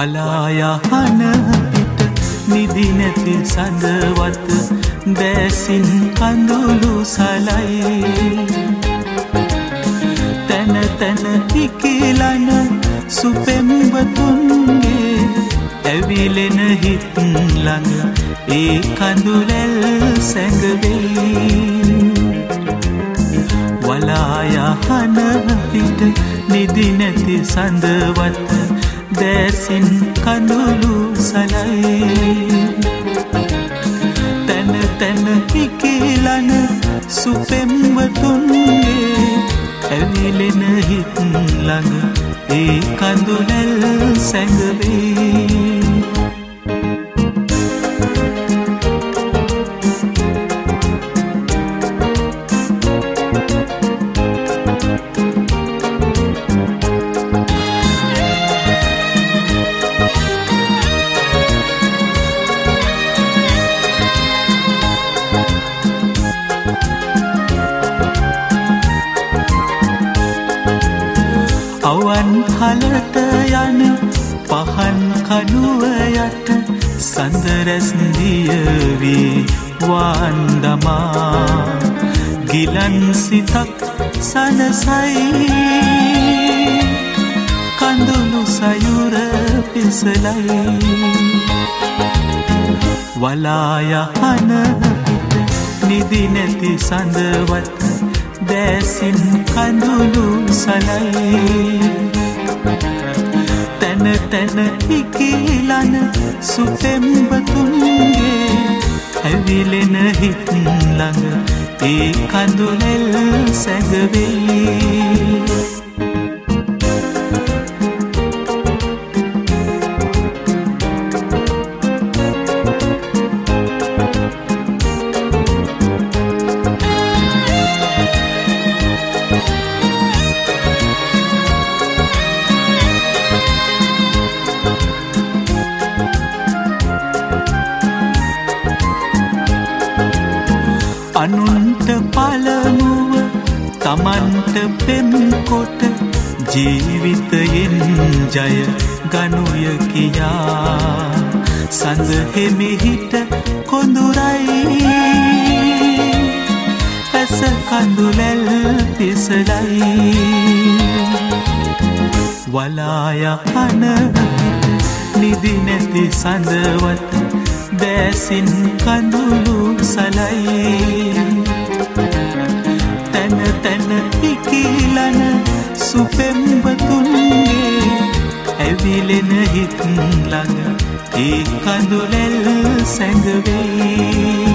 වලායහන පිට නිදි නැති සඳවත දැසින් කඳුළු සලයි තන තන ඉකිලන සුපෙම්වතුන්ගේ ඇවිලෙන හිත් ළඟ ඒ කඳුලැල් සැඟවෙයි වලායහන පිට නිදි නැති සඳවත දැසින් කඳුළු සලයි තන තන ඉකිලන සුපෙම්වතුන්ගේ ඇවිලෙන හිත් ළඟ ඒ කඳුලැල් සැඟවෙයි අවන් හලට යන පහන් කඩුව යට සඳරැස් දියවී වාන්දමා ගිලන් සිතක් සනසයි කඳුළු සයුර පිසලයි වලායහන පිට නිදි නැති සඳවත දැසින් කඳුළු සලයි තන තන ඉකිලන සුපෙම්වතුන්ගේ ඇවිලෙන හිත් ළඟ ඒ කඳුලැල් සැඟවෙයි අනුන්ට පළමුව තමන්ට පෙම් කොට ජීවිතයෙන් ජය ගනුය කියා සඳ හිමිහිට කොඳුරයි ඇස කඳුලැල් පිසලයි වලායහන නිදි නැති සඳවත දැසින් කඳුළු සලයි තන තන ඉකිලන සුපෙම්වතුන්ගේ ඇවිලෙන හිත් ළඟ ඒ කඳුලැල් සැඟවෙයි